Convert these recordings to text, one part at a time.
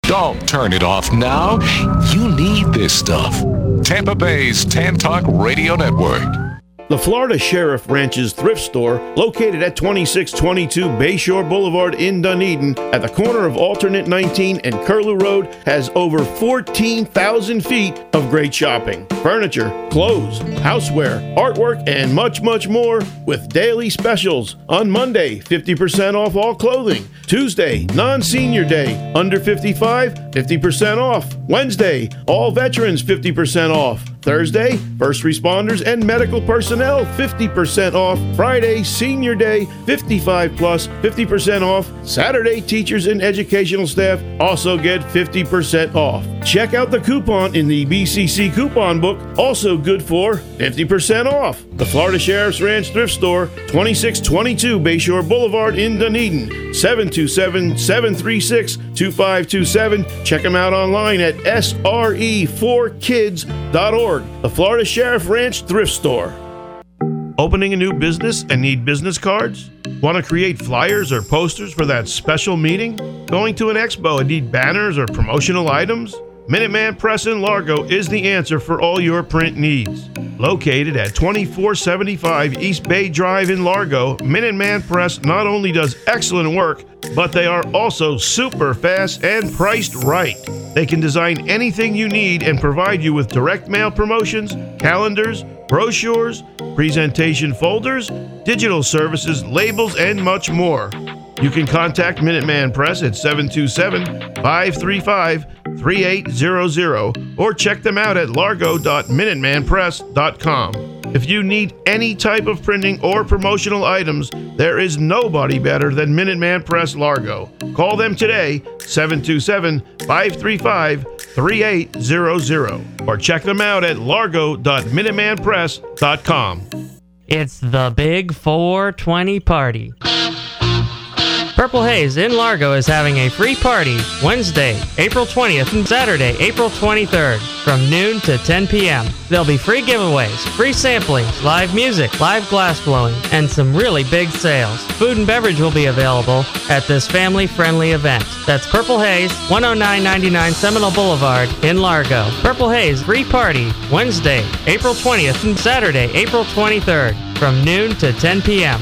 Don't turn it off now. You need this stuff. Tampa Bay's Tan Talk Radio Network. The Florida Sheriff Ranch's thrift store, located at 2622 Bayshore Boulevard in Dunedin, at the corner of Alternate 19 and Curlew Road, has over 14,000 feet of great shopping. Furniture, clothes, houseware, artwork, and much, much more with daily specials. On Monday, 50% off all clothing. Tuesday, non-senior day, under 55, 50% off. Wednesday, all veterans 50% off. Thursday, first responders and medical personnel 50% off. Friday, senior day, 55 plus 50% off. Saturday, teachers and educational staff also get 50% off. Check out the coupon in the BCC coupon book, also good for 50% off. The Florida Sheriff's Ranch Thrift Store, 2622 Bayshore Boulevard in Dunedin, 727-736-2527. Check them out online at sre4kids.org. The Florida Sheriff Ranch Thrift Store. Opening a new business and need business cards? Want to create flyers or posters for that special meeting? Going to an expo and need banners or promotional items? Minuteman Press in Largo is the answer for all your print needs. Located at 2475 East Bay Drive in Largo, Minuteman Press not only does excellent work, but they are also super fast and priced right. They can design anything you need and provide you with direct mail promotions, calendars, brochures, presentation folders, digital services, labels, and much more. You can contact Minuteman Press at 727-535-3800 or check them out at largo.minutemanpress.com. If you need any type of printing or promotional items, there is nobody better than Minuteman Press Largo. Call them today, 727-535-3800, or check them out at largo.minutemanpress.com. It's the Big 420 Party. Purple Haze in Largo is having a free party Wednesday, April 20th and Saturday, April 23rd from noon to 10 p.m. There'll be free giveaways, free samplings, live music, live glass blowing, and some really big sales. Food and beverage will be available at this family-friendly event. That's Purple Haze, 10999 Seminole Boulevard in Largo. Purple Haze free party Wednesday, April 20th and Saturday, April 23rd from noon to 10 p.m.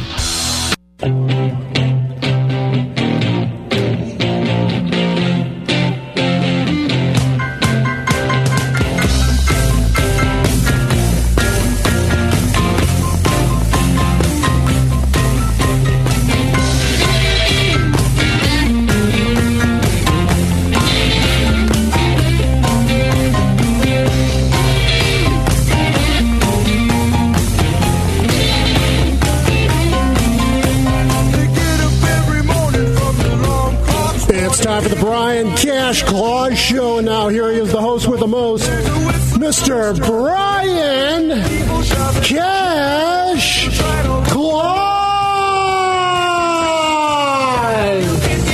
Time for the Brian Cash Claus Show. Now here he is, the host with the most, Mr. Brian Cash Claus.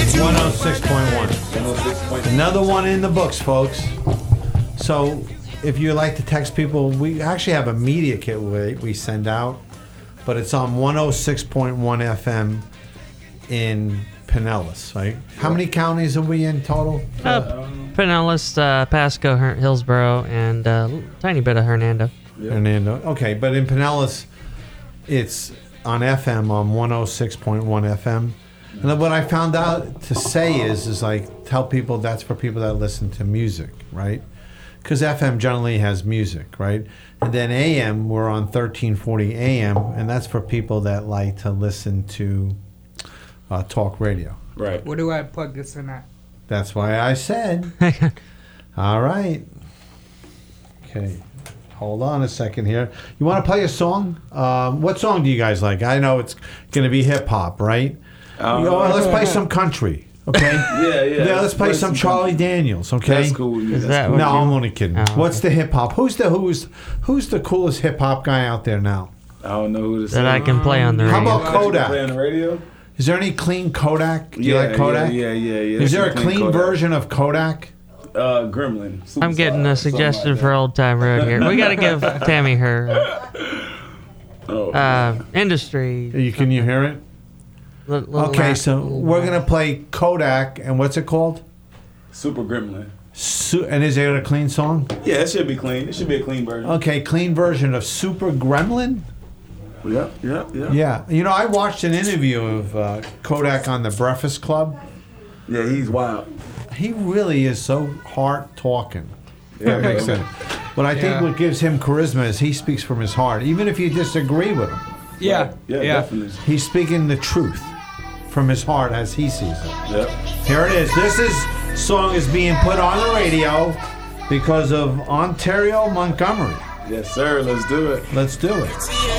106.1. Another one in the books, folks. So if you like to text people, we actually have a media kit we send out, but it's on 106.1 FM in Pinellas, right? How many counties are we in total? Pinellas, Pasco, Hillsborough, and a tiny bit of Hernando. Yep. Hernando. Okay, but in Pinellas, it's on FM on 106.1 FM. And then what I found out to say is like tell people that's for people that listen to music, right? Because FM generally has music, right? And then AM, we're on 1340 AM, and that's for people that like to listen to talk radio. Right. Where do I plug this in at? That's why I said. All right. Okay. Hold on a second here. You want to play a song? What song do you guys like? I know it's going to be hip hop, right? Let's play some country. Okay. Yeah. Let's play some Charlie Daniels. Okay. That's cool. Is that no, I'm only kidding. Oh, okay. What's the hip hop? Who's the coolest hip hop guy out there now? I don't know who this that I can play on the radio. How about Kodak? Play on the radio? Is there any clean Kodak? Do you like Kodak? Yeah. Is there a clean version of Kodak? Gremlin. I'm getting a suggestion for Old Time Road here. We got to give Tammy her industry. Can you hear it? Okay, so we're going to play Kodak, and what's it called? Super Gremlin. And is it a clean song? Yeah, it should be clean. It should be a clean version. Okay, clean version of Super Gremlin? Yep. Yeah. You know, I watched an interview of Kodak on The Breakfast Club. Yeah, he's wild. He really is so heart talking. That makes sense. But I think what gives him charisma is he speaks from his heart, even if you disagree with him. Yeah. Yeah, definitely. He's speaking the truth from his heart as he sees it. Yep. Here it is. Song is being put on the radio because of Ontario Montgomery. Yes, sir. Let's do it. Let's do it.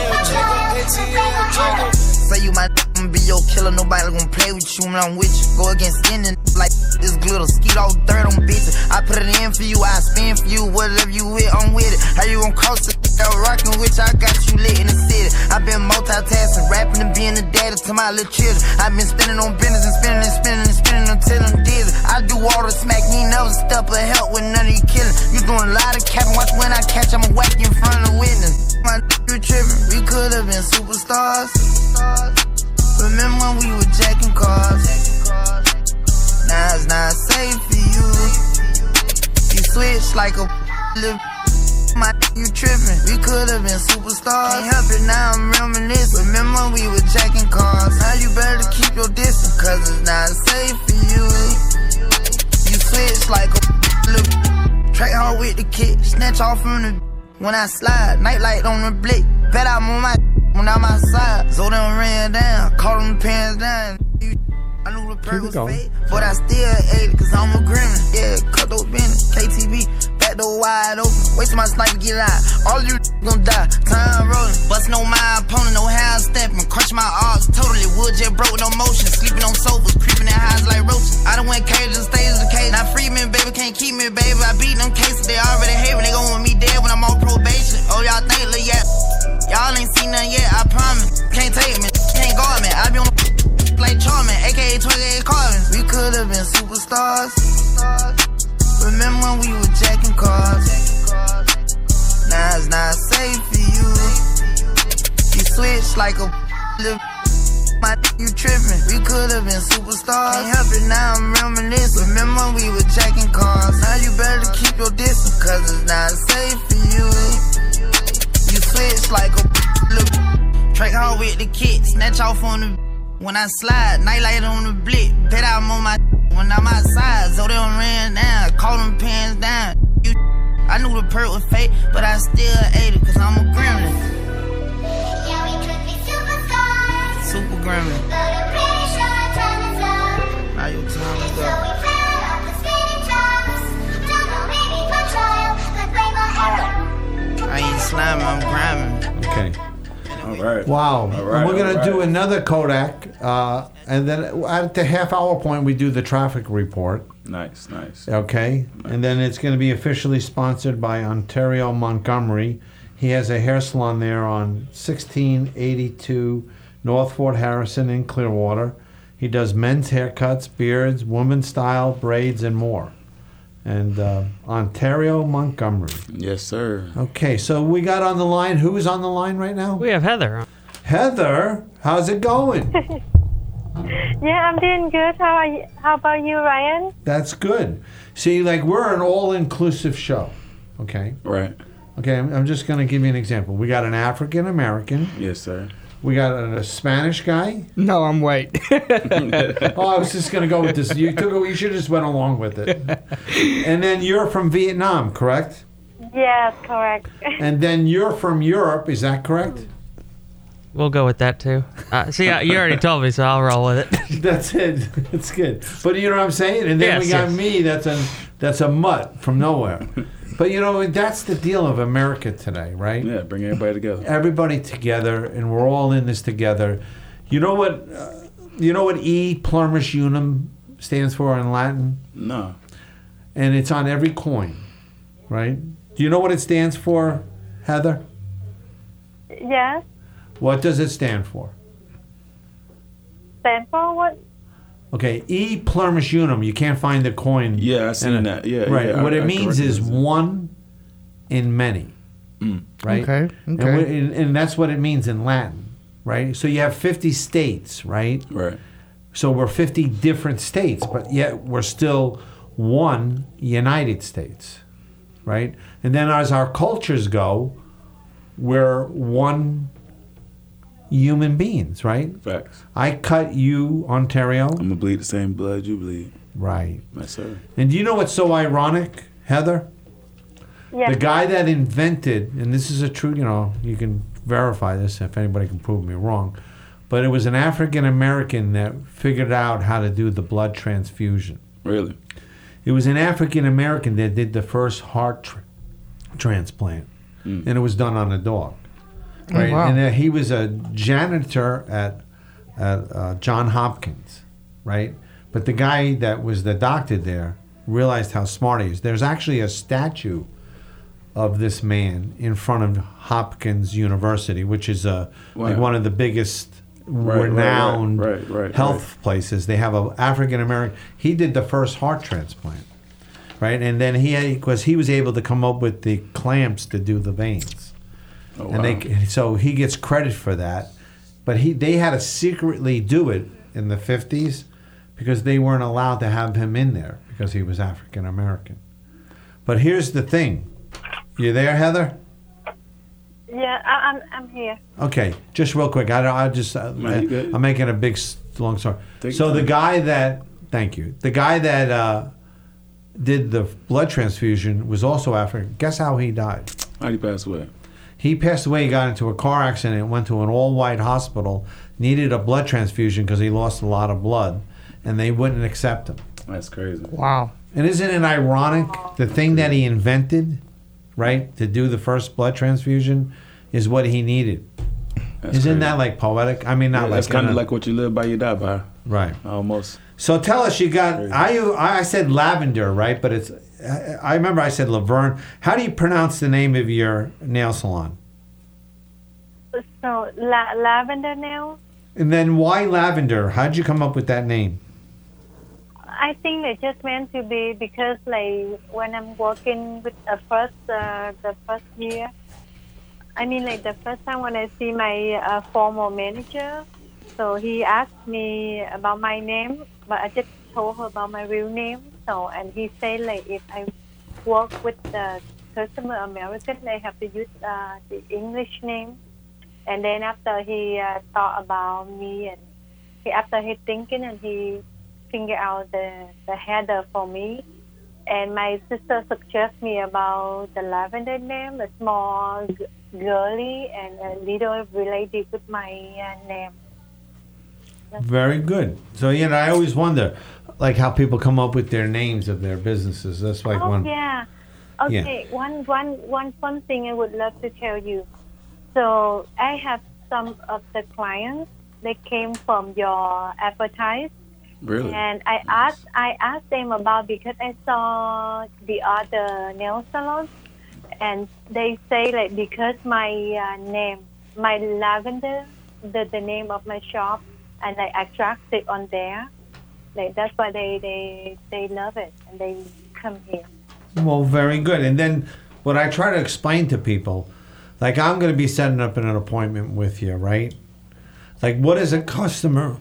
Say you my be your killer, nobody gonna play with you when I'm with you. Go against any like this glitter, skeet all dirt on bitches. I put it in for you, I spin for you, whatever you with, I'm with it. How you gon' cross it? Rockin' with you, I got you lit in the city. I been multitasking, rapping and being a daddy to my little children. I been spinning on business and spinning and spinning and spinning until I'm dizzy. I do all the smack, you never step or help with none of you killing. You doing a lot of capping, watch when I catch, I'ma whack you in front of the witness. My you tripping, we could've been superstars. Remember when we were jacking cars? Now it's not safe for you. You switch like a little. My you tripping, we could've been superstars. Can't help it, now I'm reminiscing. Remember when we were jacking cars? Now you better keep your distance, cause it's not safe for you. You switch like a little. Track hard with the kick, snatch off from the. When I slide, nightlight on the blick. Bet I'm on my when I'm outside. So them ran down, caught them pants down. I knew the perk was fake, but I still ate it, cause I'm a gremlin. Yeah, cut those business, KTV, back door wide open. Wait till my sniper get out, all you gon' die. Time rolling, bustin' on my opponent, no how I'm stepping. Crunch my arms, totally wood jet broke, no motion. Sleeping on sofas, creeping in highs like roaches. I done went cages and stages of cage. Now free me, baby, can't keep me, baby. I beat them cases, they already hate me. They gon' want me dead when I'm on probation. Oh, y'all think, look, yeah. Y'all ain't seen nothing yet, I promise. Can't take me, can't guard me. I be on the like Charmin, aka 28 Carvin. We could've been superstars. Remember when we were jacking cars? Now it's not safe for you. You switch like a little. My you tripping. We could've been superstars. Can't help it, now I'm reminiscing. Remember when we were jacking cars? Now you better keep your distance, cause it's not safe for you. You switch like a little. Track hard with the kid, snatch off on the. When I slide, nightlight on the blick. Bet I'm on my when I'm outside. So they done ran down, caught them pants down. I knew the perk was fake, but I still ate it, cause I'm a gremlin. Yeah, we could be superstars. Super gremlin. But I'm pretty sure our time is up. Now your time is So up. we fell off the spinning tops. Don't know, maybe for trial, but blame my error. I ain't slamming, I'm grinding. Okay. All right. Wow. All right, And we're going to all do right. another Kodak. And then at the half-hour point, we do the traffic report. Nice. Okay. And then it's going to be officially sponsored by Ontario Montgomery. He has a hair salon there on 1682 North Fort Harrison in Clearwater. He does men's haircuts, beards, women's style, braids, and more. And Ontario Montgomery. Yes, sir. Okay, so we got on the line. Who is on the line right now? We have Heather. Heather, how's it going? Yeah, I'm doing good. How about you, Ryan? That's good. See, like, we're an all-inclusive show, okay? Right. Okay, I'm just going to give you an example. We got an African-American. Yes, sir. We got a Spanish guy. No, I'm white. Oh, I was just going to go with this. You should have just went along with it. And then you're from Vietnam, correct? Yes, correct. And then you're from Europe, is that correct? We'll go with that too. See, you already told me, so I'll roll with it. That's it. That's good. But you know what I'm saying? And then Yes, we got yes. me, that's a mutt from nowhere. But you know, that's the deal of America today, right? Yeah, bring everybody together. Everybody together, and we're all in this together. You know what E pluribus unum stands for in Latin? No. And it's on every coin, right? Do you know what it stands for, Heather? Yes. What does it stand for? Stand for what? Okay, E pluribus unum. You can't find the coin. Yeah, I seen that. Yeah, right. yeah, What I it means is corrected it. one in many. Right. Okay. And that's what it means in Latin, right? So you have 50 states, right? Right. So we're 50 different states, but yet we're still one United States, right? And then as our cultures go, we're one human beings, right? Facts. I cut you, Ontario. I'm gonna bleed the same blood you bleed. Right. Yes, sir. And do you know what's so ironic, Heather? Yes. The guy that invented, and this is a true, you can verify this if anybody can prove me wrong, but it was an African American that figured out how to do the blood transfusion. Really? It was an African American that did the first heart transplant, and it was done on a dog. Right? wow. And he was a janitor at John Hopkins, right? But the guy that was the doctor there realized how smart he is. There's actually a statue of this man in front of Hopkins University, which is like one of the biggest renowned health places. They have an African American. He did the first heart transplant, right? And then because he was able to come up with the clamps to do the veins, and so he gets credit for that. But they had to secretly do it in the 50s because they weren't allowed to have him in there because he was African American. But here's the thing. You there, Heather? Yeah, I'm here. Okay, just real quick. I'm making a big long story. The guy that did the blood transfusion was also African. Guess how he died? How did he pass away? He passed away. He got into a car accident. Went to an all-white hospital. Needed a blood transfusion because he lost a lot of blood, and they wouldn't accept him. That's crazy. Wow. And isn't it ironic? The thing that he invented, right, to do the first blood transfusion, is what he needed. Isn't that like poetic? I mean, not like that's kind of like what you live by, you die by. Right. Almost. So tell us, you got. I said lavender, right? But it's. I remember I said Laverne. How do you pronounce the name of your nail salon? So lavender nail. And then why lavender? How'd you come up with that name? I think it just meant to be because, like, when I'm working with the first year, I mean, like, the first time when I see my former manager, so he asked me about my name, but I just told her about my real name. So, and he said, like, if I work with the customer American, they have to use the English name. And then after he thought about me, and after he thinking, and he figure out the header for me, and my sister suggested me about the lavender name. It's more girly and a little related with my name. Very good. So I always wonder, like, how people come up with their names of their businesses. That's like one. Yeah. Okay. Yeah. One fun thing I would love to tell you. So I have some of the clients. They came from your advertise. Really? And I asked them about, because I saw the other nail salons, and they say, like, because my name, my lavender, the name of my shop, and I attract it on there. Like, that's why they love it and they come here. Well, very good. And then what I try to explain to people, like, I'm going to be setting up an appointment with you, right? Like, what is a customer?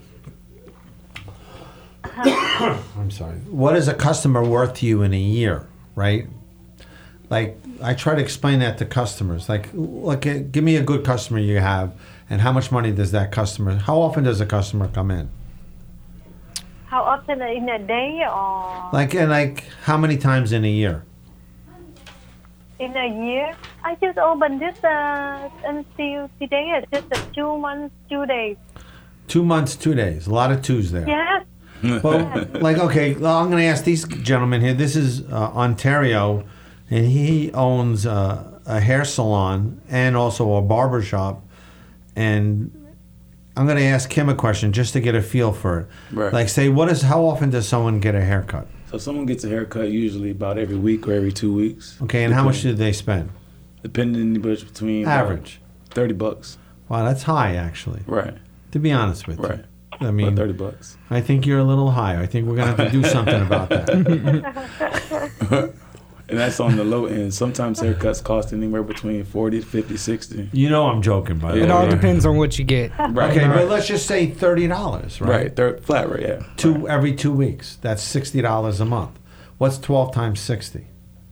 I'm sorry. What is a customer worth to you in a year, right? Like, I try to explain that to customers. Like, give me a good customer you have, and how much money does that customer? How often does a customer come in? How often in a day, or? Like how many times in a year? In a year, I just opened this until today. It's just 2 months, 2 days. 2 months, 2 days. A lot of twos there. Yes. Well, like, okay, well, I'm going to ask these gentlemen here. This is Ontario, and he owns a hair salon and also a barber shop. And I'm going to ask him a question just to get a feel for it. Right. Like, say, how often does someone get a haircut? So someone gets a haircut usually about every week or every 2 weeks. Okay, and how much do they spend? Depending between average $30. Wow, that's high, actually. Right. To be honest with you. Right. I mean, $30. I think you're a little high. I think we're going to have to do something about that. And that's on the low end. Sometimes haircuts cost anywhere between 40, 50, 60. You know I'm joking, by the way. It all depends on what you get. Right. Okay, but let's just say $30, right? Right, flat rate, yeah. Every 2 weeks. That's $60 a month. What's 12 times 60?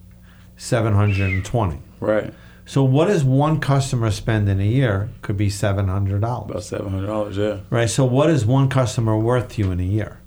720. Right. So what does one customer spend in a year? Could be $700. About $700. Yeah. Right. So what is one customer worth to you in a year?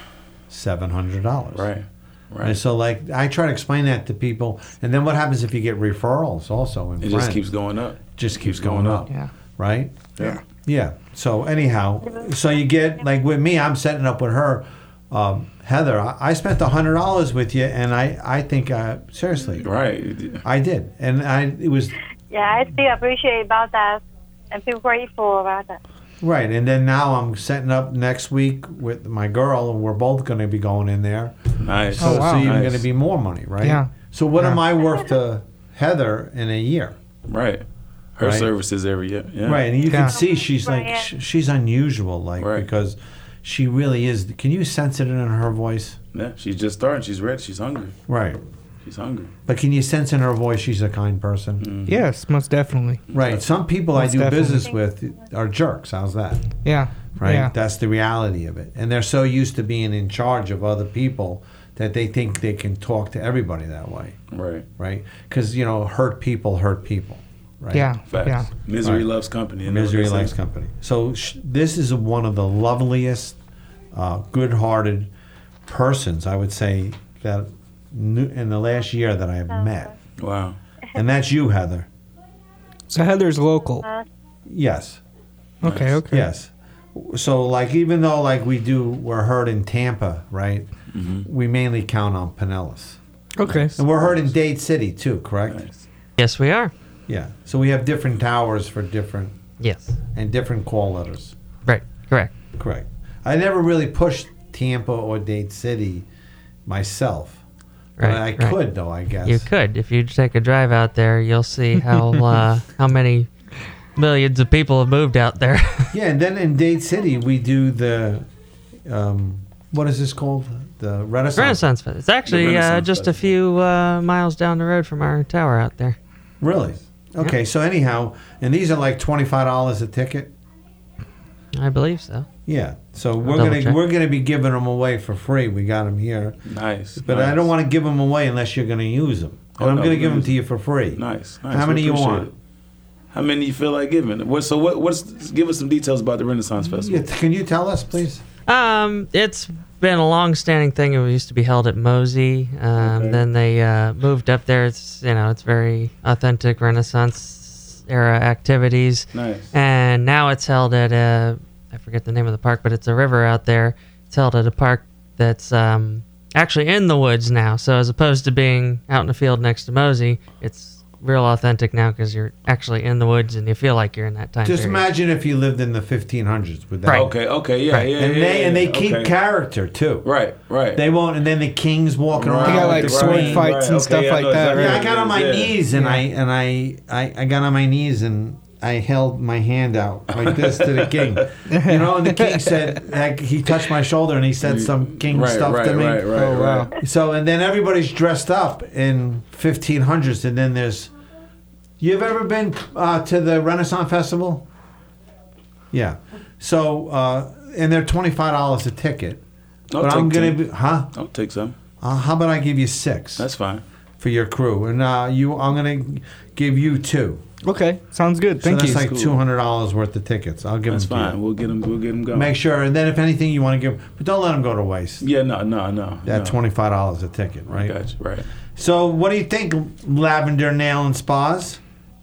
$700. Right. Right. So like I try to explain that to people, and then what happens if you get referrals also? And It just keeps going up. Just keeps going up. Yeah. Right. Yeah. Yeah. So anyhow, so you get like with me, I'm setting up with her, Heather. I spent $100 with you, and I think seriously, Right. I did, and it was Yeah, I still appreciate about that and feel grateful about that. right. And then now I'm setting up next week with my girl, and we're both going to be going in there. Nice. So, wow. so even Nice. going to be more money, right? Yeah. So what Yeah. am I worth to Heather in a year? Right. Her Right. services every year. Yeah. Right, and you Yeah. can see she's like Right. she's unusual, like Right. because she really is. Can you sense it in her voice? Yeah. She's just starting. She's ready. She's hungry. Right, She's hungry. but can you sense in her voice she's a kind person? Mm-hmm. Yes, most definitely. Right. Some people I Most do definitely. business with are jerks. How's that? Yeah. Right. Yeah. That's the reality of it, and they're so used to being in charge of other people that they think they can talk to everybody that way. Right. Right? Because hurt people. Right. Yeah. Facts. Yeah. Misery Right. loves company. You know what Misery they say? likes company. So this is one of the loveliest, good-hearted persons I would say that in the last year that I have met, Wow. and that's you, Heather. So Heather's local. Yes, Okay. Okay. yes. So like even though like we're heard in Tampa, right? We mainly count on Pinellas, Okay. and we're heard in Dade City too, correct? Nice. Yes, we are. Yeah. So we have different towers for different Yes. and different call letters. Right. Correct. Correct. I never really pushed Tampa or Dade City myself. But Right, I right. could, though, I guess. You could, if you take a drive out there, you'll see how many millions of people have moved out there. Yeah, and then in Dade City, we do the, what is this called? The Renaissance. Renaissance Fest. It's actually Renaissance just a few miles down the road from our tower out there. Really? Okay, so anyhow, and these are like $25 a ticket? I believe so. Yeah. So double check. we're gonna be giving them away for free. We got them here. Nice. But nice. I don't want to give them away unless you're going to use them. And Oh, I'm no, going to give them use to you for free. Nice. Nice. How many We you appreciate want? it. How many you feel like giving? Give us some details about the Renaissance Festival. Yeah, can you tell us, please? It's been a long-standing thing. It used to be held at Mosey. Okay. Then they moved up there. It's it's very authentic Renaissance era activities. Nice. And now it's held at I forget the name of the park, but it's a river out there. It's held at a park that's actually in the woods now. So as opposed to being out in the field next to Mosey, it's real authentic now because you're actually in the woods and you feel like you're in that time Just period. imagine if you lived in the 1500s with that. Right. Okay. Yeah. Right. Yeah. And yeah, they yeah, keep okay. character too. Right. They won't, and then the kings walking Right. around. They got, with like, the sword queen. fights and stuff yeah, like I know that, exactly Yeah, I what got it on my is, yeah. knees and I got on my knees and I held my hand out like this to the king. And the king said, like, he touched my shoulder and he said some king stuff to me. Right. Oh, wow. So, and then everybody's dressed up in 1500s, and then there's. You've ever been to the Renaissance Festival? Yeah. So, and they're $25 a ticket. I'll But I'm take gonna 10. be, huh? I'll take some. How about I give you 6 That's fine. for your crew, and I'm gonna give you 2. Okay, sounds good. Thank so you. that's like Cool. $200 worth of tickets. I'll give That's them to fine. you. We'll get them going. Make sure, and then if anything you want to give, but don't let them go to waste. Yeah. No. That $25 a ticket, right? Gotcha. Right. So, what do you think, Lavender Nail and Spas?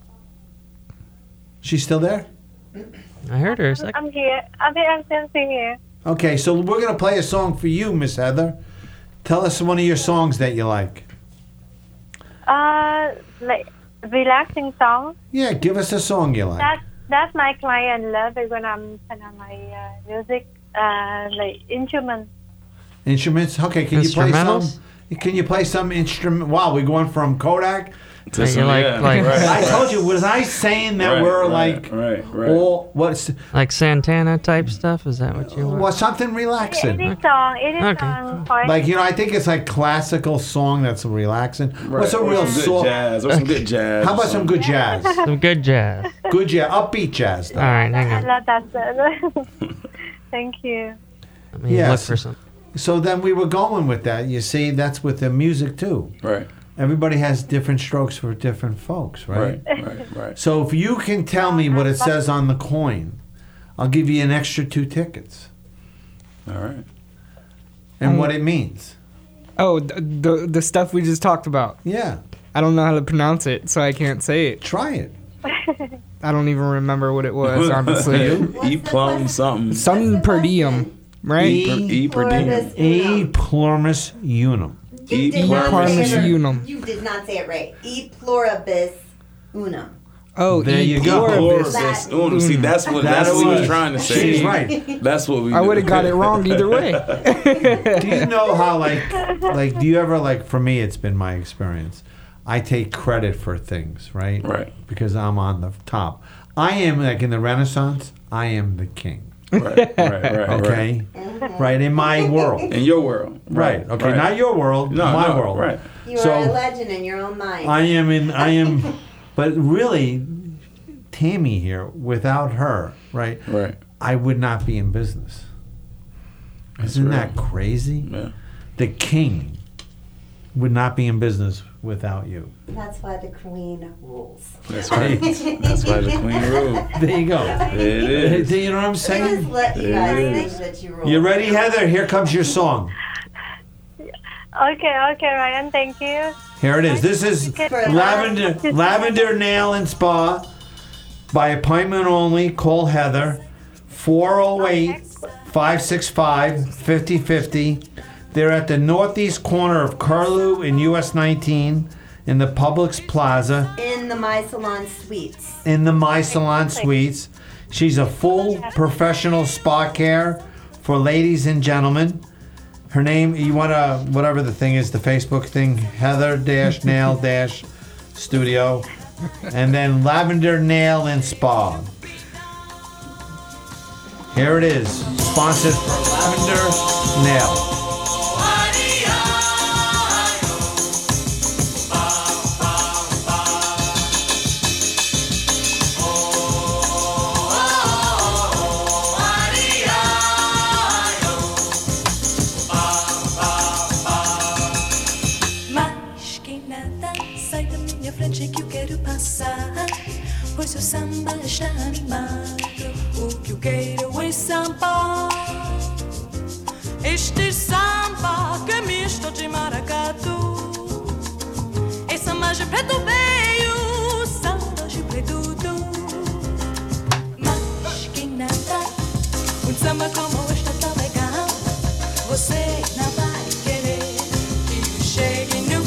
She's still there? I heard her a second. I'm here. I'm still here. Okay, so we're gonna play a song for you, Miss Heather. Tell us one of your songs that you like. Like relaxing song. Yeah, give us a song you like. That's my client love it when I'm kind of my music, like instrument. Instruments? Okay, can you play some? Instrumentals? Can you play some instrument? Wow, we're going from Kodak. To you some- like- yeah, like- right. I told you, was I saying that Right, we're right, like right. all what's Like Santana type stuff? Is that what you want? something relaxing? It is song. It is Okay. song. For Like I think it's like classical song that's relaxing. Right. What's a Or real some good song? jazz? Or some good jazz? How or about some something. good jazz? Some good jazz. Good jazz, upbeat jazz. Though. All right, hang I on. love that. Thank you. Let me Yes. look for some. So then we were going with that. You see, that's with the music too. Right. Everybody has different strokes for different folks, right? Right. So if you can tell me what it says on the coin, I'll give you an extra 2 tickets. All right. And what it means. Oh, the stuff we just talked about. Yeah. I don't know how to pronounce it, so I can't say it. Try it. I don't even remember what it was, honestly. E plum something. Something per diem, right? E per diem. E pluribus unum. E pluribus unum. You did not say it right. E pluribus unum. Oh, there you go. Pluribus unum. See, that's what he was trying to say. She's right. That's what we. I would have got it wrong either way. Do you know how like do you ever like? For me, it's been my experience. I take credit for things, right? Right. Because I'm on the top. I am like in the Renaissance. I am the king. Right. Okay. Right in my world. In your world. Right. Okay. Not your world. My world. Right. You are a legend in your own mind. I am. But really, Tammy here, without her, right? Right. I would not be in business. Isn't that crazy? Yeah. The king would not be in business without you. That's why the queen rules. That's right. That's why the queen rules. There you go. It is. You know what I'm saying? Just let you guys think that you rule. You ready, Heather? Here comes your song. Okay, Ryan, thank you. Here it is. This is Lavender Nail and Spa by appointment only. Call Heather 408-565-5050. They're at the northeast corner of Curlew and US 19 in the Publix Plaza. In the My Salon Suites. In the My Salon Suites. She's a full professional spa care for ladies and gentlemen. Her name, you want to, whatever the thing is, the Facebook thing, Heather-Nail-Studio. And then Lavender Nail and Spa. Here it is. Sponsored for Lavender Nail. Pois o samba está animado, o que eu quero é samba. Este samba que é misto de maracatu. É samba de preto veio, samba de preto do. Mas que nada, samba como este tão legal. Você não vai querer que chegue no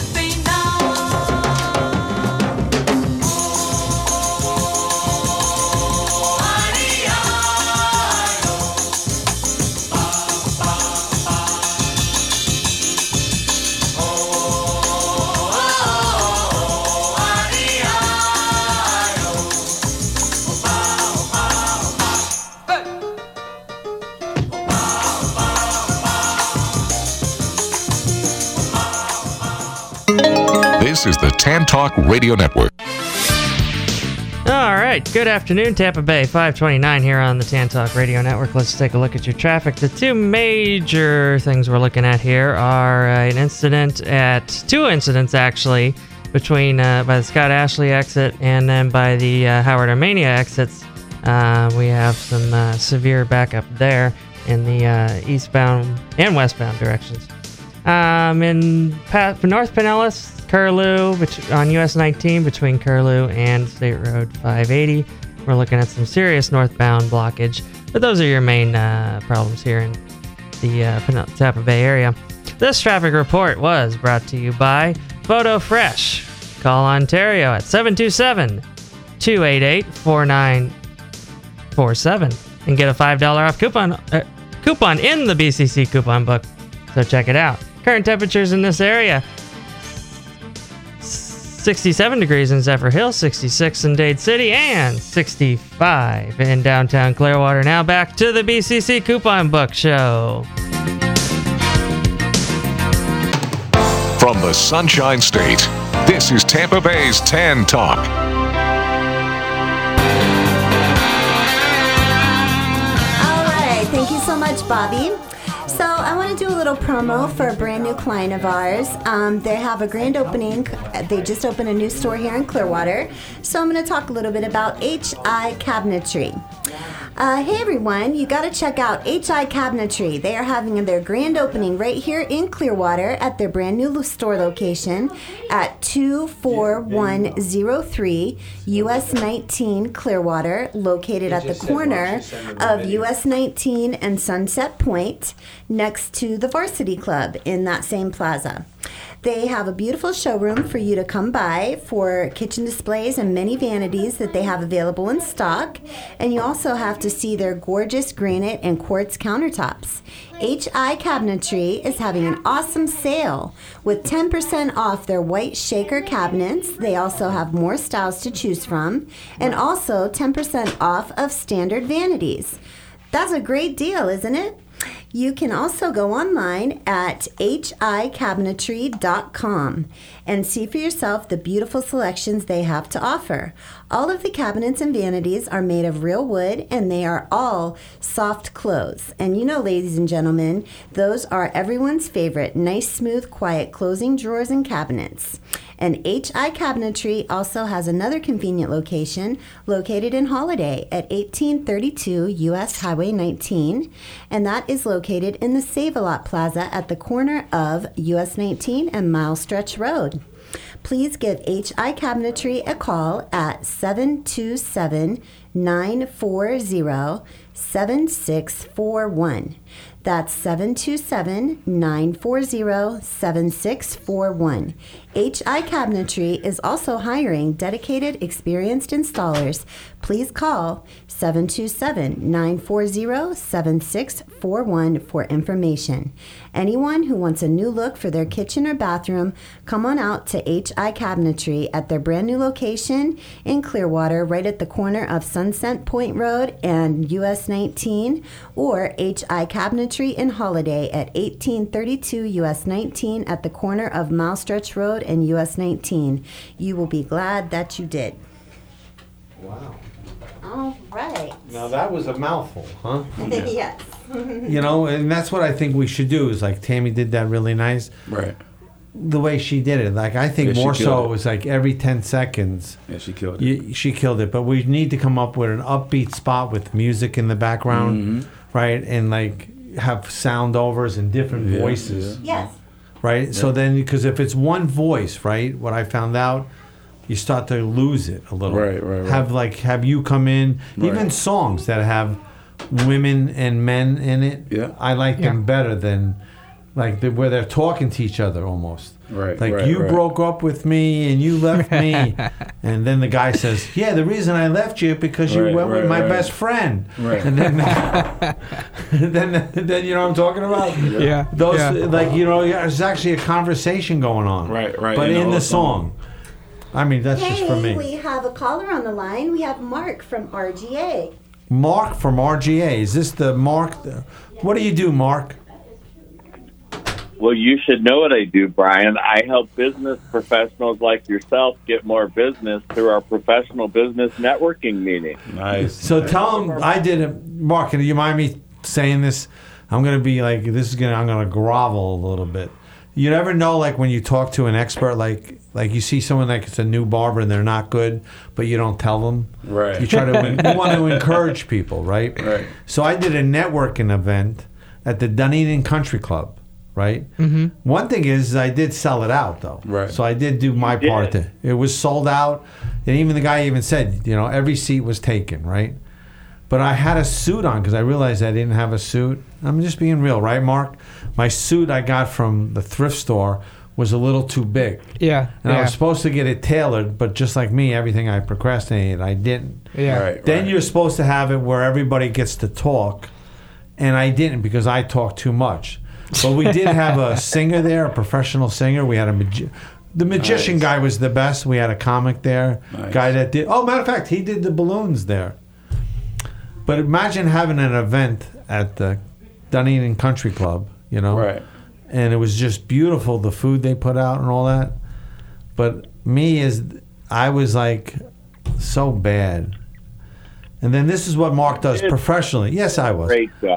This is the Tan Talk Radio Network. All right, good afternoon, Tampa Bay, 529 here on the Tan Talk Radio Network. Let's take a look at your traffic. The two major things we're looking at here are two incidents actually, between by the Scott Ashley exit and then by the Howard Armenia exits. We have some severe backup there in the eastbound and westbound directions. In North Pinellas, Curlew, on US 19 between Curlew and State Road 580. We're looking at some serious northbound blockage, but those are your main problems here in the Tampa Bay area. This traffic report was brought to you by Photo Fresh. Call Ontario at 727-288-4947 and get a $5 off coupon in the BCC coupon book. So check it out. Current temperatures in this area: 67 degrees in Zephyr Hills, 66 in Dade City, and 65 in downtown Clearwater. Now back to the BCC Coupon Book Show. From the Sunshine State, this is Tampa Bay's Tan Talk. All right. Thank you so much, Bobby. So Well, I want to do a little promo for a brand new client of ours. They have a grand opening. They just opened a new store here in Clearwater. So I'm going to talk a little bit about HI Cabinetry. Hey everyone, you got to check out HI Cabinetry. They are having their grand opening right here in Clearwater at their brand new store location at 24103 US 19 Clearwater, located at the corner of US 19 and Sunset Point, next to the Varsity Club in that same plaza. They have a beautiful showroom for you to come by for kitchen displays and many vanities that they have available in stock. And you also have to see their gorgeous granite and quartz countertops. HI Cabinetry is having an awesome sale with 10% off their white shaker cabinets. They also have more styles to choose from, and also 10% off of standard vanities. That's a great deal, isn't it? You can also go online at hicabinetry.com and see for yourself the beautiful selections they have to offer. All of the cabinets and vanities are made of real wood, and they are all soft close. And you know, ladies and gentlemen, those are everyone's favorite, nice, smooth, quiet closing drawers and cabinets. And HI Cabinetry also has another convenient location located in Holiday at 1832 US Highway 19, and that is located in the Save-A-Lot Plaza at the corner of US 19 and Mile Stretch Road. Please give HI Cabinetry a call at 727-940-7641. That's 727-940-7641. HI Cabinetry is also hiring dedicated, experienced installers. Please call 727-940-7641 for information. Anyone who wants a new look for their kitchen or bathroom, come on out to HI Cabinetry at their brand new location in Clearwater, right at the corner of Sunset Point Road and US 19, or HI Cabinetry in Holiday at 1832 US 19 at the corner of Mile Stretch Road and US 19. You will be glad that you did. Wow. All right. Now that was a mouthful, huh? Yes. You know, and that's what I think we should do, is like Tammy did that really nice. Right. The way she did it. Like, I think more so it was like every 10 seconds. Yeah, she killed it. She killed it. But we need to come up with an upbeat spot with music in the background, right? And like have sound overs and different voices. Yes. Right? Yeah. So then, because if it's one voice, right, what I found out, you start to lose it a little. Right. Have you come in, even songs that have women and men in it, I like them better than like where they're talking to each other almost. Right. Like, you broke up with me and you left me. And then the guy says, yeah, the reason I left you because you went with my best friend. Right. And then, then you know what I'm talking about? Yeah. Like, you know, there's actually a conversation going on. Right. But in the song. I mean, that's just for me. We have a caller on the line. We have Mark from RGA. Mark from RGA. Is this the Mark? What do you do, Mark? Well, you should know what I do, Brian. I help business professionals like yourself get more business through our professional business networking meeting. Nice. So tell them I did it. Mark, do you mind me saying this? I'm going to be like, I'm going to grovel a little bit. You never know, like when you talk to an expert, like you see someone like it's a new barber and they're not good, but you don't tell them. Right. You try to, you want to encourage people, right? Right. So I did a networking event at the Dunedin Country Club. Right. Mm-hmm. One thing is I did sell it out though. Right. So I did do my part. It was sold out, and even the guy even said, you know, every seat was taken. Right. But I had a suit on because I realized I didn't have a suit. I'm just being real, right, Mark? My suit I got from the thrift store was a little too big. Yeah. And I was supposed to get it tailored, but just like me, everything I procrastinated, I didn't. Yeah. Right. Then you're supposed to have it where everybody gets to talk, and I didn't because I talked too much. But we did have a singer there, a professional singer. We had the magician guy was the best. We had a comic there, guy that did. Oh, matter of fact, he did the balloons there. But imagine having an event at the Dunedin Country Club, you know, right? And it was just beautiful, the food they put out and all that. But I was like so bad. And then this is what Mark does professionally. Yes, I was. Great job.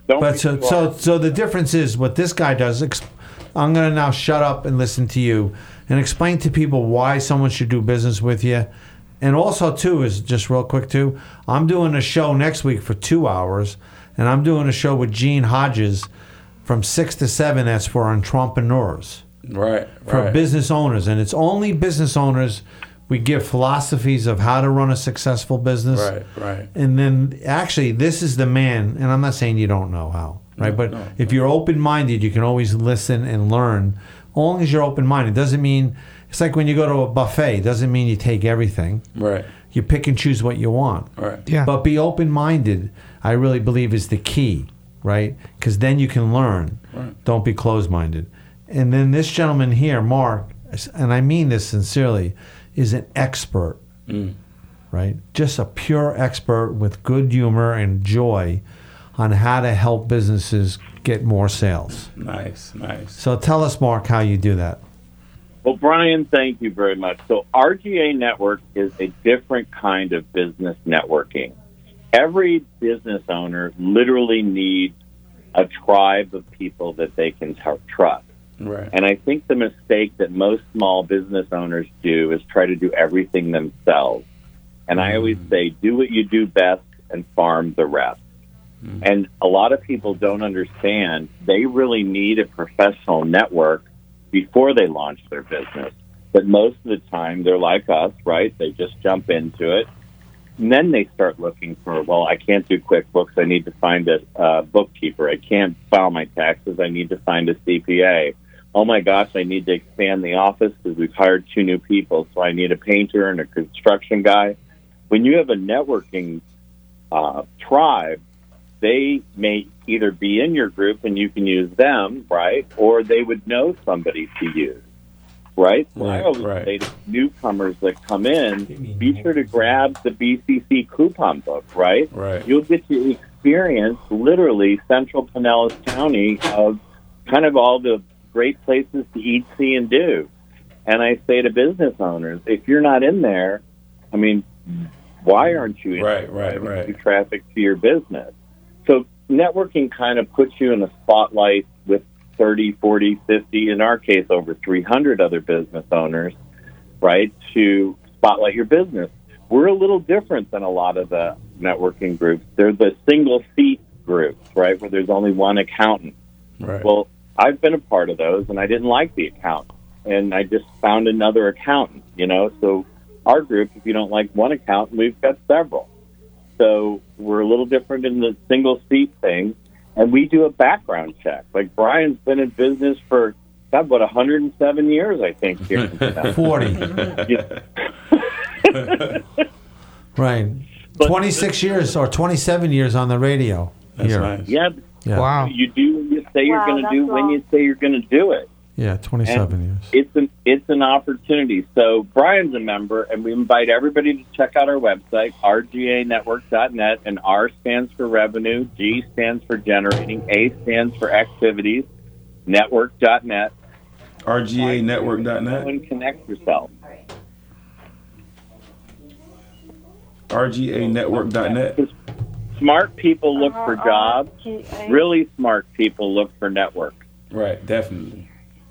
Don't But be so too hard. so the difference is what this guy does. I'm going to now shut up and listen to you and explain to people why someone should do business with you. And also, too, is just real quick, too, I'm doing a show next week for 2 hours, and I'm doing a show with Gene Hodges from 6 to 7 that's for entrepreneurs. Right. For business owners. And it's only business owners. We give philosophies of how to run a successful business. Right. And then, actually, this is the man, and I'm not saying you don't know how, right? But if you're open-minded, you can always listen and learn. As long as you're open-minded. Doesn't mean, it's like when you go to a buffet, doesn't mean you take everything. Right. You pick and choose what you want. Right. Yeah. But be open-minded, I really believe, is the key, right? Because then you can learn. Right. Don't be closed-minded. And then this gentleman here, Mark, and I mean this sincerely, is an expert, right? Just a pure expert with good humor and joy on how to help businesses get more sales. Nice. So tell us, Mark, how you do that. Well, Brian, thank you very much. So RGA Network is a different kind of business networking. Every business owner literally needs a tribe of people that they can trust. Right. And I think the mistake that most small business owners do is try to do everything themselves. And I always say, do what you do best and farm the rest. And a lot of people don't understand they really need a professional network before they launch their business. But most of the time, they're like us, right? They just jump into it. And then they start looking for, well, I can't do QuickBooks. I need to find a bookkeeper. I can't file my taxes. I need to find a CPA. Oh, my gosh, I need to expand the office because we've hired 2 new people, so I need a painter and a construction guy. When you have a networking tribe, they may either be in your group and you can use them, right, or they would know somebody to use, right? So I always say to newcomers that come in, be sure to grab the BCC coupon book, right? You'll get to experience literally central Pinellas County of kind of all the great places to eat, see, and do. And I say to business owners, if you're not in there, I mean, why aren't you in there? Do traffic to your business. So networking kind of puts you in the spotlight with 30, 40, 50, in our case, over 300 other business owners, right, to spotlight your business. We're a little different than a lot of the networking groups. They're the single-seat groups, right, where there's only one accountant. Right. Well, I've been a part of those, and I didn't like the accountant, and I just found another accountant, you know. So our group, if you don't like one accountant, we've got several. So we're a little different in the single-seat thing, and we do a background check. Like Brian's been in business for, 107 years, I think. Here 40. Right. 26 years or 27 years on the radio. That's here. nice. Yeah. Wow. You do what you say you're Wow, going to that's do when long. you say you're going to do it. Yeah, 27 And years. It's an opportunity. So Brian's a member, and we invite everybody to check out our website, rganetwork.net, and R stands for revenue, G stands for generating, A stands for activities, network.net. RGAnetwork.net. And connect yourself. RGAnetwork.net. Smart people look for jobs. RGA. Really smart people look for networks. Right, definitely.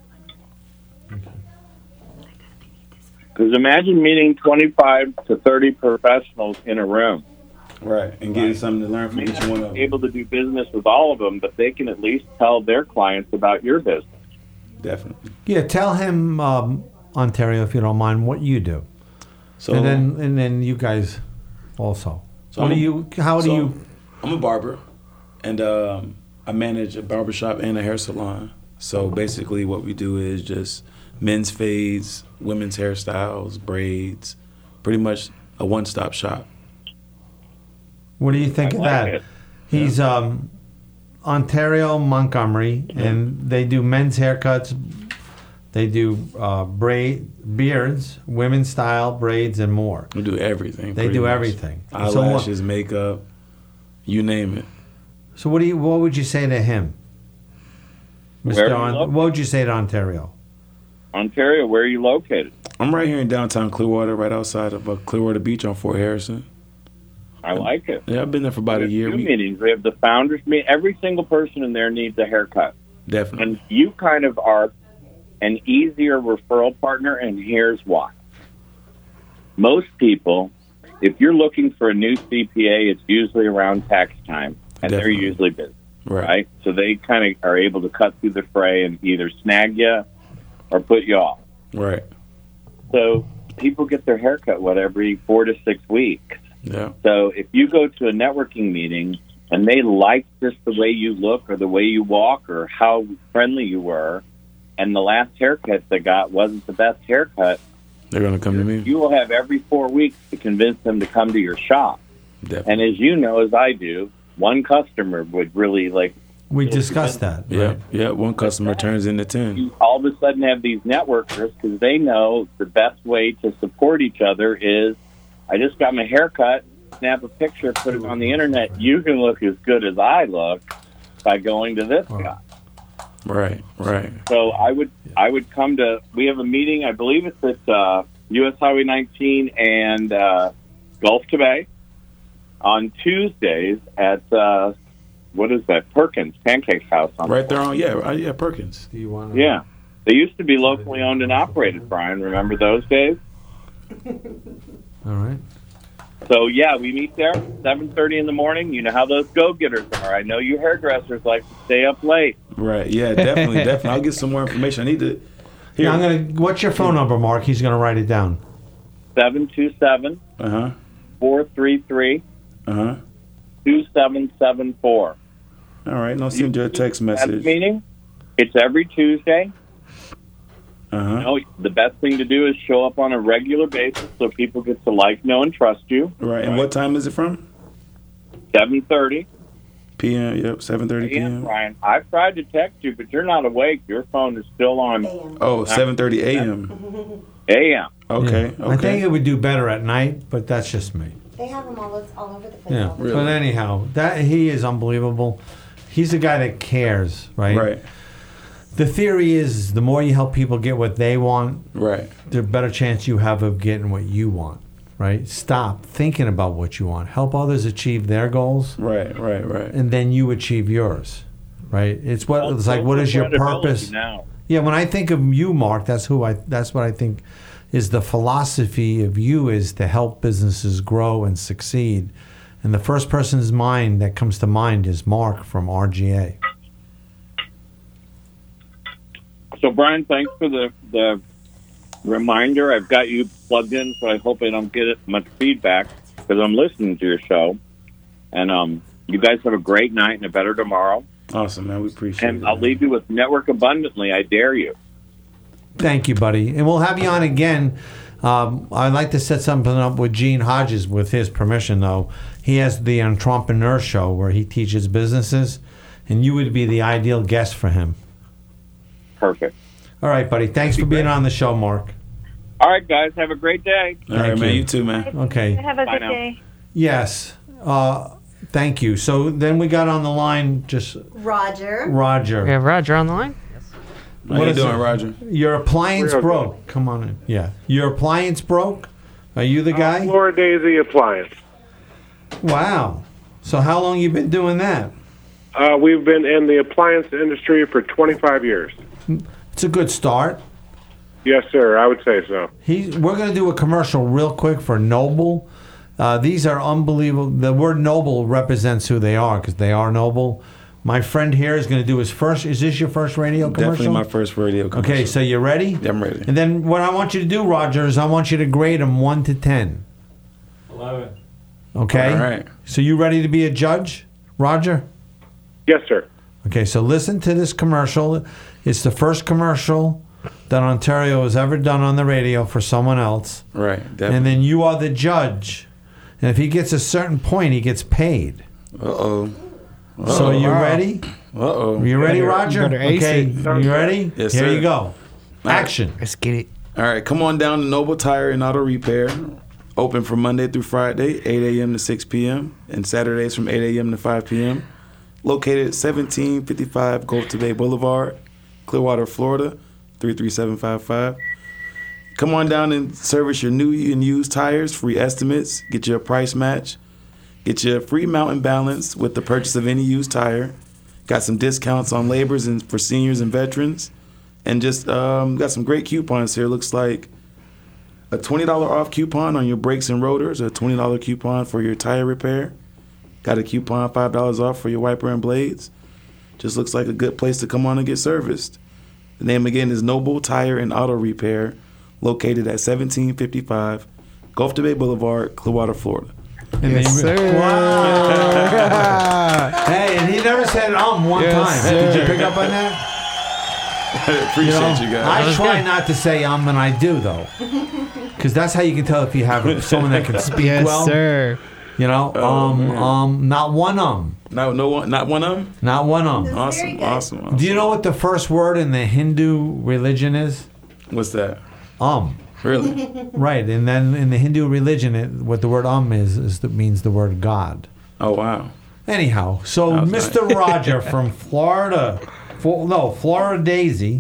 Because imagine meeting 25 to 30 professionals in a room. Right, and getting something to learn from each one of them. Able to do business with all of them, but they can at least tell their clients about your business. Definitely. Yeah, tell him, Ontario, if you don't mind, what you do. So and then you guys also. So What I'm do a- you? How do so you? I'm a barber, and I manage a barbershop and a hair salon. So basically, what we do is just men's fades, women's hairstyles, braids, pretty much a one-stop shop. What do you think I of like that? it. He's Ontario, Montgomery, and they do men's haircuts. They do beards, women's style, braids, and more. We do everything. They pretty do much. everything. Eyelashes, makeup, you name it. So what would you say to him, Where Mr. are you What would you say to Ontario? Ontario, where are you located? I'm right here in downtown Clearwater, right outside of Clearwater Beach on Fort Harrison. I like it. Yeah, I've been there for about a year. Two meetings. We have the founders meeting. Every single person in there needs a haircut. Definitely. And you kind of are an easier referral partner, and here's why. Most people, if you're looking for a new CPA, it's usually around tax time, and they're usually busy, right? So they kind of are able to cut through the fray and either snag you or put you off. Right. So people get their haircut, every 4 to 6 weeks. Yeah. So if you go to a networking meeting and they like just the way you look or the way you walk or how friendly you were, and the last haircut they got wasn't the best haircut, they're going to come to me. You will have every 4 weeks to convince them to come to your shop. Definitely. And as you know, as I do, one customer would really We discussed that. Yeah, right? yeah. One customer turns into 10. You all of a sudden have these networkers because they know the best way to support each other is, I just got my hair cut, snap a picture, put it on the internet. You can look as good as I look by going to this guy. Right, right. So I would come to, we have a meeting, I believe it's at U.S. Highway 19 and Gulf to Bay on Tuesdays at, what is that, Perkins Pancake House. Right there on, yeah, Perkins. Do you want to? Yeah. They used to be locally owned and operated, Brian. Remember those days? All right. So, yeah, we meet there, 7:30 in the morning. You know how those go-getters are. I know you hairdressers like to stay up late. Right, yeah, definitely, definitely. I'll get some more information. I need to... Here. Yeah, what's your phone number, Mark? He's going to write it down. 727 433 2774. All right, I'll send you a text message. Meeting. It's every Tuesday. You know, the best thing to do is show up on a regular basis so people get to know, and trust you. Right, and what time is it from? 7:30 p.m. Yep, 7:30 p.m. Brian, I've tried to text you, but you're not awake. Your phone is still on. Oh, 7:30 a.m. A.m. Okay, I think it would do better at night, but that's just me. They have them all over the place. Yeah, but anyhow, he is unbelievable. He's a guy that cares, right? Right. The theory is the more you help people get what they want, right, the better chance you have of getting what you want, right? Stop thinking about what you want. Help others achieve their goals. Right. And then you achieve yours, right? It's like, what is your purpose? Now. Yeah, when I think of you, Mark, that's what I think is the philosophy of you is to help businesses grow and succeed. And the first person's mind that comes to mind is Mark from RGA. So, Brian, thanks for the reminder. I've got you plugged in, so I hope I don't get much feedback because I'm listening to your show. And you guys have a great night and a better tomorrow. Awesome, man. We appreciate it. And I'll leave you with Network Abundantly. I dare you. Thank you, buddy. And we'll have you on again. I'd like to set something up with Gene Hodges with his permission, though. He has the Entrepreneur Show where he teaches businesses, and you would be the ideal guest for him. Perfect. All right, buddy. Thanks for being on the show, Mark. All right, guys. Have a great day. All right, man. You too, man. Okay. Have a good day. Yes. Thank you. So then we got on the line just... Roger. We have Roger on the line? How you doing, Roger? Your appliance broke. Come on in. Yeah. Your appliance broke? Are you the guy? Flora Daisy Appliance. Wow. So how long you been doing that? We've been in the appliance industry for 25 years. It's a good start. Yes, sir. I would say so. We're going to do a commercial real quick for Noble. These are unbelievable. The word Noble represents who they are because they are noble. My friend here is going to do his first. Is this your first radio commercial? Definitely my first radio commercial. Okay, so you ready? Yeah, I'm ready. And then what I want you to do, Roger, is I want you to grade them 1 to 10. 11. Okay? All right. So you ready to be a judge, Roger? Yes, sir. Okay, so listen to this commercial. It's the first commercial that Ontario has ever done on the radio for someone else. Right, definitely. And then you are the judge. And if he gets a certain point, he gets paid. Uh-oh. So are you ready? Uh-oh. You ready, Roger? Okay, you ready? Yes, Here sir. you go. Action. Let's get it. All right, come on down to Noble Tire and Auto Repair. Open from Monday through Friday, 8 a.m. to 6 p.m. and Saturdays from 8 a.m. to 5 p.m. Located at 1755 Gulf to Bay Boulevard, Clearwater, Florida, 33755. Come on down and service your new and used tires, free estimates, get your price match. Get your free mountain balance with the purchase of any used tire. Got some discounts on labors and for seniors and veterans. And just got some great coupons here. Looks like a $20 off coupon on your brakes and rotors, a $20 coupon for your tire repair. Got a coupon, $5 off for your wiper and blades. Just looks like a good place to come on and get serviced. The name again is Noble Tire and Auto Repair, located at 1755 Gulf to Bay Boulevard, Clearwater, Florida. Yes, sir. Wow. Hey, and he never said one time. Sir. Did you pick up on that? Appreciate you guys. I try not to say and I do, though. Because that's how you can tell if you have someone that can speak well. Yes, sir. You know, not one Not one. Not one Not one Awesome. Do you know what the first word in the Hindu religion is? What's that? Really? Right, and then in the Hindu religion, what the word is that means the word God. Oh, wow. Anyhow, so Mr. nice. Roger from Florida, Florida Daisy.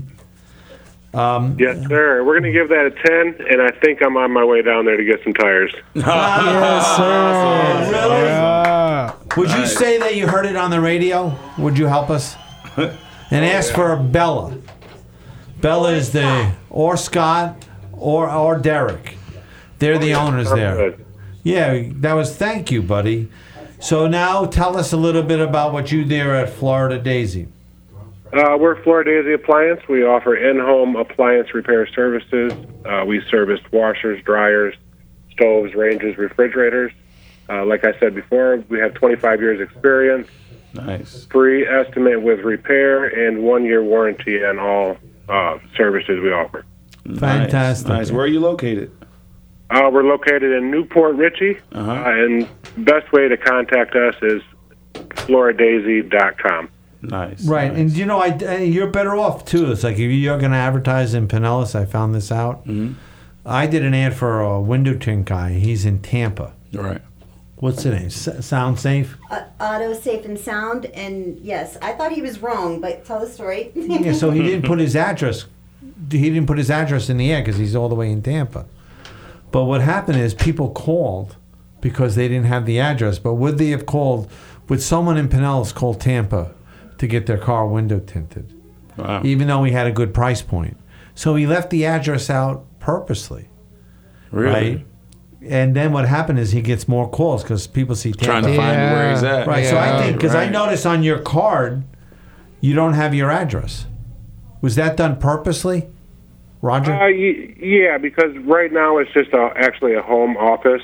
Yes, sir. We're going to give that a 10, and I think I'm on my way down there to get some tires. Yes, sir. Really? Yeah. Would you say that you heard it on the radio? Would you help us? And ask for Bella. Bella is or Scott or Derek. They're the owners there. Good. Yeah, thank you, buddy. So now tell us a little bit about what you do at Florida Daisy. We're Florida Daisy Appliance. We offer in-home appliance repair services. We service washers, dryers, stoves, ranges, refrigerators. Like I said before, we have 25 years experience. Nice. Free estimate with repair and 1-year warranty on all services we offer. Fantastic. Nice. Where are you located? We're located in Newport Richey, and best way to contact us is floradadaisy.com. Nice. Right, and you know, you're better off too. It's like if you're going to advertise in Pinellas, I found this out. Mm-hmm. I did an ad for a window tint guy. He's in Tampa. Right. What's the name? Sound Safe? Auto Safe and Sound, and yes, I thought he was wrong, but tell the story. Yeah, so he didn't put his address. He didn't put his address in the ad because he's all the way in Tampa. But what happened is people called because they didn't have the address. But would they have called? Would someone in Pinellas call Tampa to get their car window tinted? Wow. Even though he had a good price point. So he left the address out purposely. Really? Right? And then what happened is he gets more calls because people see Tampa. Trying to find where he's at. Right. Yeah. So I think, because I Right. noticed on your card, you don't have your address. Was that done purposely, Roger? Yeah, because right now it's just actually a home office,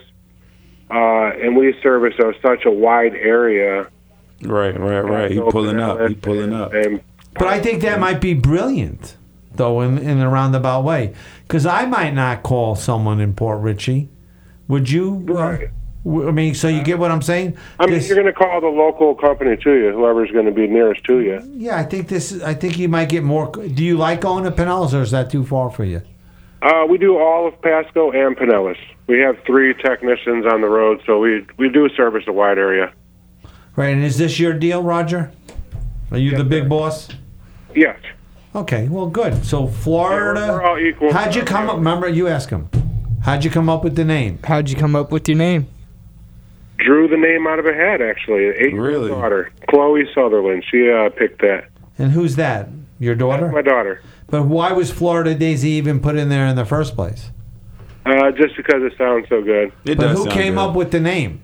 and we service such a wide area. Right. He pulling up. But I think that might be brilliant, though, in a roundabout way. Because I might not call someone in Port Richey. Would you? Right. I mean, so you get what I'm saying? I mean, you're going to call the local company to you, whoever's going to be nearest to you. Yeah, I think you might get more. Do you like going to Pinellas, or is that too far for you? We do all of Pasco and Pinellas. We have 3 technicians on the road, so we do service a wide area. Right, and is this your deal, Roger? Are you the big boss? Yes. Okay, well, good. So Florida. Yeah, we're all equal. How'd you come up? Remember, you ask him. How'd you come up with the name? How'd you come up with your name? Drew the name out of a hat, actually. 8-year-old daughter, Chloe Sutherland. She picked that. And who's that? Your daughter? That's my daughter. But why was Florida Daisy even put in there in the first place? Just because it sounds so good. But who came up with the name?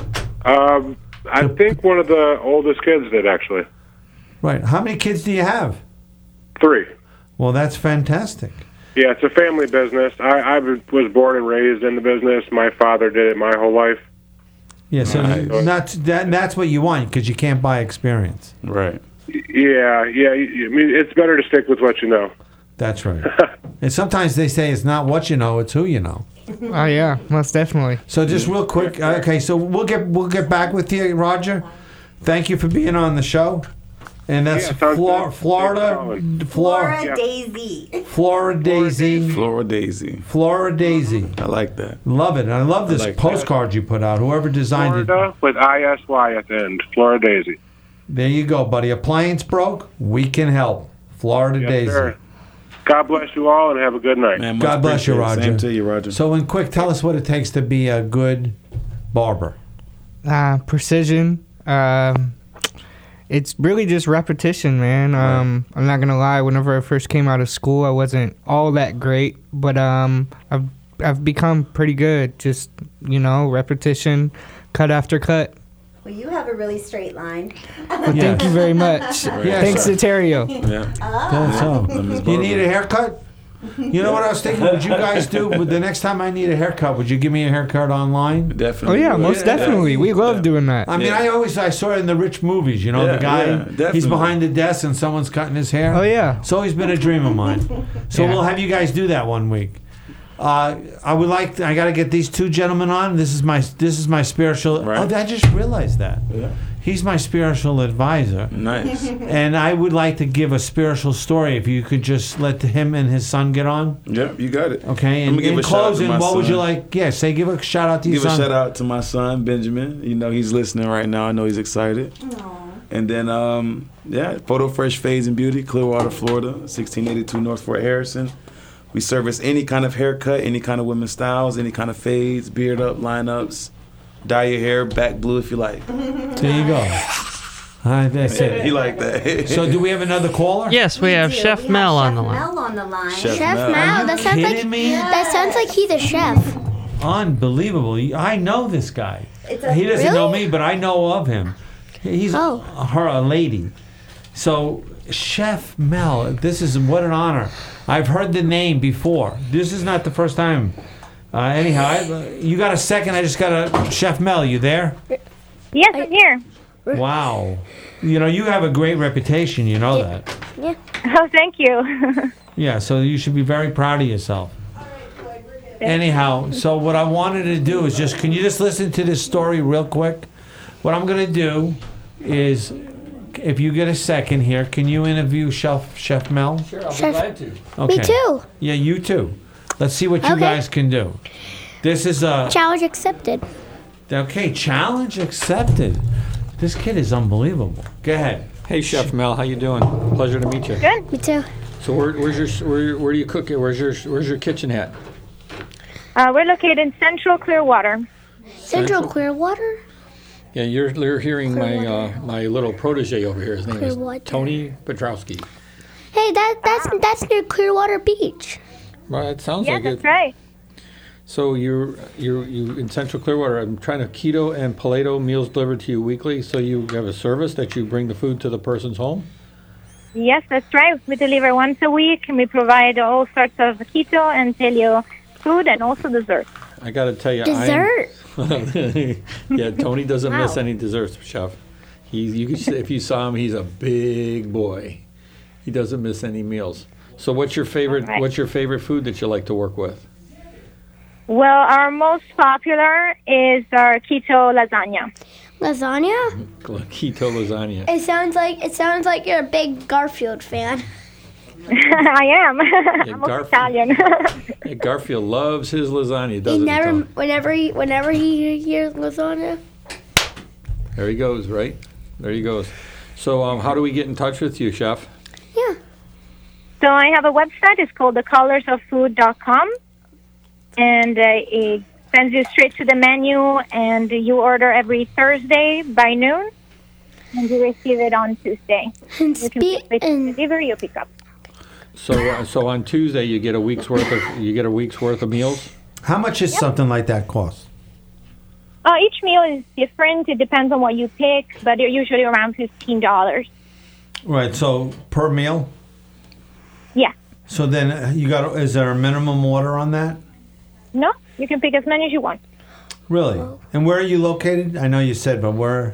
I think one of the oldest kids did, actually. Right. How many kids do you have? 3. Well, that's fantastic. Yeah, it's a family business. I was born and raised in the business. My father did it my whole life. Yeah, so that's what you want because you can't buy experience. Right. Yeah. I mean, it's better to stick with what you know. That's right. And sometimes they say it's not what you know, it's who you know. Oh yeah, most definitely. So just real quick, okay. So we'll get back with you, Roger. Thank you for being on the show. And that's Florida Daisy. Florida Daisy. Florida Daisy. I like that. Love it. I love this postcard you put out. Whoever designed Florida with ISY at the end. Florida Daisy. it. There you go, buddy. Appliance broke? We can help. Florida Daisy. Sir. God bless you all and have a good night. Man, God bless you, Roger. Same to you, Roger. So, in quick, tell us what it takes to be a good barber. Precision. It's really just repetition, man. I'm not gonna lie. Whenever I first came out of school, I wasn't all that great, but I've become pretty good. Just repetition, cut after cut. Well, you have a really straight line. Well, thank you very much. Thanks to Terrio. That's all. You need a haircut? You know what I was thinking? Would you guys do? The next time I need a haircut, would you give me a haircut online? Definitely. Oh yeah, most definitely. We love doing that. I mean, I saw it in the rich movies. You know, the guy, he's behind the desk and someone's cutting his hair. Oh yeah. It's always been a dream of mine. So we'll have you guys do that one week. I got to get these two gentlemen on. This is my spiritual. Right. Oh, I just realized that. Yeah. He's my spiritual advisor. Nice. And I would like to give a spiritual story. If you could just let him and his son get on. Yeah, you got it. Okay. And in closing, what would you like? Yeah, give a shout out to your son. Give a shout out to my son, Benjamin. You know, he's listening right now. I know he's excited. Aww. And then, Photo Fresh Fades and Beauty, Clearwater, Florida, 1682 North Fort Harrison. We service any kind of haircut, any kind of women's styles, any kind of fades, beard up, lineups. Dye your hair back blue if you like. There you go. That's it. He like that. So do we have another caller? Yes, we have Chef Mel on the line. Mel on the line. Chef Mel. That sounds like he's a chef. Unbelievable. I know this guy. He doesn't know me, but I know of him. He's a lady. So Chef Mel, what an honor. I've heard the name before. This is not the first time. Anyhow, you got a second? I just got a Chef Mel. You there? Yes, I'm here. Wow. You know, you have a great reputation. You know that. Yeah. Oh, thank you. Yeah, so you should be very proud of yourself. Anyhow, so what I wanted to do is can you just listen to this story real quick? What I'm going to do is, if you get a second here, can you interview Chef Mel? Sure, I'll be glad to. Okay. Me too. Yeah, you too. Let's see what you guys can do. This is a... Challenge accepted. Okay, challenge accepted. This kid is unbelievable. Go ahead. Hey, Chef Mel, how you doing? Pleasure to meet you. Good. Me too. So where do you cook it? Where's your kitchen at? We're located in Central Clearwater. Central Clearwater? Yeah, you're hearing my little protege over here. His name is Tony Petrowski. Hey, that's near Clearwater Beach. Well, it sounds like it. Yeah, that's right. So you in Central Clearwater. I'm trying to keto and paleo meals delivered to you weekly. So you have a service that you bring the food to the person's home. Yes, that's right. We deliver once a week, and we provide all sorts of keto and paleo food, and also dessert. I got to tell you, dessert. Yeah, Tony doesn't miss any desserts, Chef. If you saw him, he's a big boy. He doesn't miss any meals. So what's your favorite? Right. What's your favorite food that you like to work with? Well, our most popular is our keto lasagna. Lasagna? Keto lasagna. It sounds like you're a big Garfield fan. I am. Yeah, I'm Italian. Yeah, Garfield loves his lasagna, doesn't he? Whenever he hears lasagna. There he goes, right? There he goes. So how do we get in touch with you, Chef? Yeah. So I have a website. It's called thecolorsoffood.com. And it sends you straight to the menu, and you order every Thursday by noon, and you receive it on Tuesday. You can deliver, you pick up. So on Tuesday you get a week's worth of meals. How much is something like that cost? Each meal is different. It depends on what you pick, but they're usually around $15. Right. So per meal. Yeah. So then is there a minimum order on that? No, you can pick as many as you want. Really? And where are you located? I know you said, but where?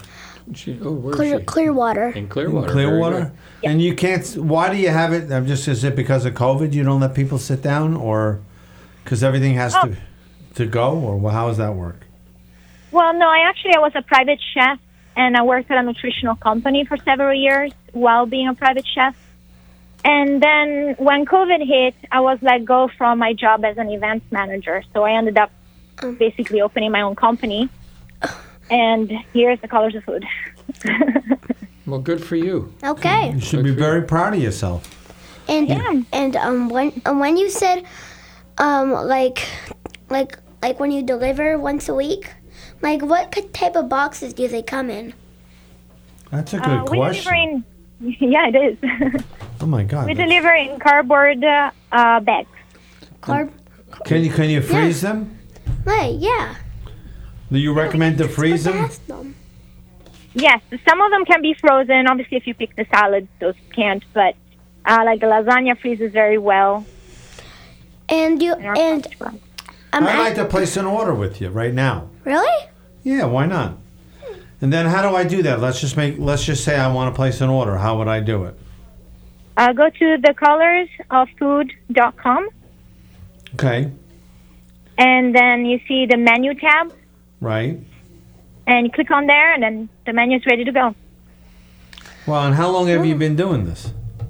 Clearwater. In Clearwater. Clearwater? Yeah. And you can't. Why do you have it? Is it because of COVID? You don't let people sit down, or because everything has to go, or how does that work? Well, no. I was a private chef, and I worked at a nutritional company for several years while being a private chef. And then when COVID hit, I was let go from my job as an events manager. So I ended up basically opening my own company. And here's the Colors of Food. Well, good for you. Okay. You should be very proud of yourself. And when you said like when you deliver once a week, Like, what type of boxes do they come in? That's a good We question. deliver in, yeah, it is. Oh my God. We deliver in cardboard bags. Can you freeze them? Right, yeah. Do you recommend to freeze them? Yes, some of them can be frozen. Obviously, if you pick the salads, those can't. But like the lasagna freezes very well. And I'd like to place an order with you right now. Really? Yeah, why not? And then how do I do that? Let's just say I want to place an order. How would I do it? Go to thecolorsoffood.com. Okay. And then you see the menu tab, Right. and you click on there, and then the menu is ready to go. Well, and how long have you been doing this?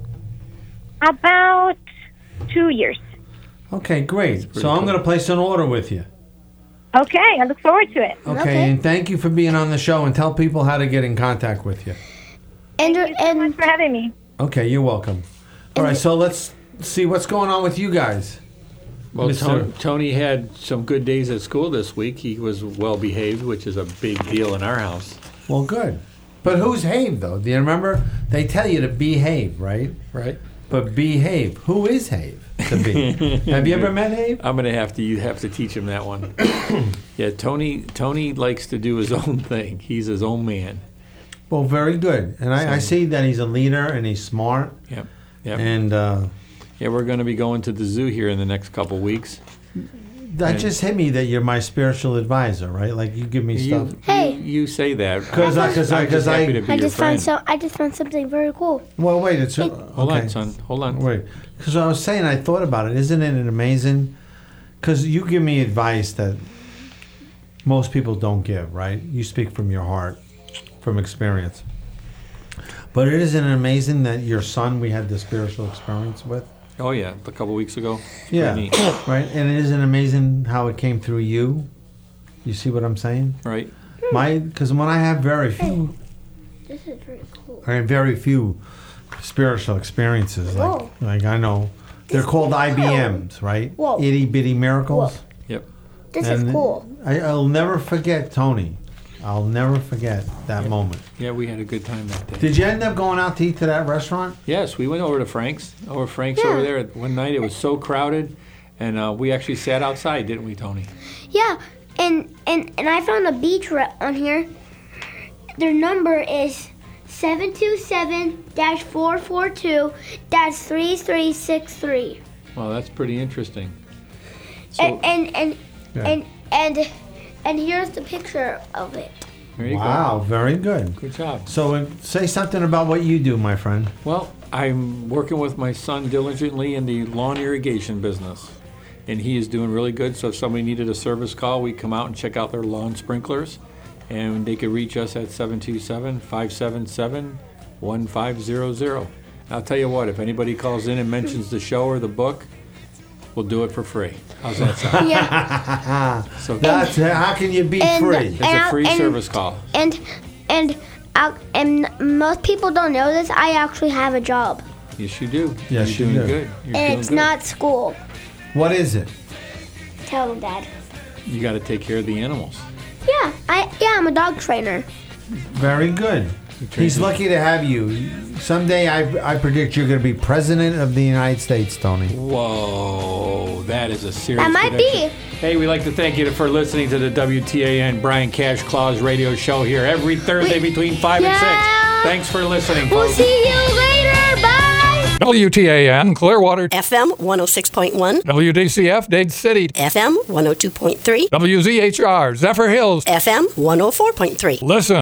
About 2 years. Okay, great. So I'm going to place an order with you. Okay, I look forward to it. Okay, and thank you for being on the show, and tell people how to get in contact with you. Thank you so much for having me. Okay, you're welcome. All right, so let's see what's going on with you guys. Well, Mr. Tony had some good days at school this week. He was well behaved, which is a big deal in our house. Well, good. But who's Have, though? Do you remember? They tell you to behave, right? Right. But behave. Who is Have to be? Have you ever met Have? I'm gonna you have to teach him that one. Yeah, Tony likes to do his own thing. He's his own man. Well, very good. And I see that he's a leader and he's smart. Yep. And yeah, we're going to be going to the zoo here in the next couple weeks. That just hit me that you're my spiritual advisor, right? Like you give me stuff. You say that because I just found something very cool. Well, wait, it's hold on, son. Hold on. Wait, because I was saying I thought about it. Isn't it amazing? Because you give me advice that most people don't give, right? You speak from your heart, from experience. But isn't it amazing that your son we had the spiritual experience with? Oh yeah, a couple weeks ago. Yeah, right. And it isn't amazing how it came through you. You see what I'm saying? Right. Because when I have very few, This is very cool. I have very few spiritual experiences. Like I know they're called IBMs, right? Whoa. Itty bitty miracles. Yep. This is cool. I'll never forget Tony. I'll never forget that moment. Yeah, we had a good time that day. Did you end up going out to eat to that restaurant? Yes, we went over to Frank's. Over there one night. It was so crowded, and we actually sat outside, didn't we, Tony? Yeah, and I found a beach on here. Their number is 727-442-3363. Well, that's pretty interesting. And here's the picture of it. There you Wow, very good. Good job. So say something about what you do, my friend. Well, I'm working with my son diligently in the lawn irrigation business, and he is doing really good. So if somebody needed a service call, we come out and check out their lawn sprinklers, and they could reach us at 727-577-1500. I'll tell you what, if anybody calls in and mentions the show or the book, we'll do it for free. How's that sound? Yeah. So That's how can you be free? It's a free service call. And most people don't know this. I actually have a job, Yes, you do. Yes, You're you doing do. good. You're and doing it's good. not school. What is it? Tell them, Dad. You got to take care of the animals. Yeah, I'm a dog trainer. Very good. He's lucky to have you. Someday I predict you're going to be president of the United States, Tony. Whoa, that is a serious That might prediction. be. Hey, we'd like to thank you for listening to the WTAN Brian Cash Claus radio show here every Thursday between 5 and 6. Thanks for listening, We'll folks. see you later. Bye. WTAN Clearwater, FM 106.1, WDCF Dade City, FM 102.3, WZHR Zephyr Hills, FM 104.3. Listen.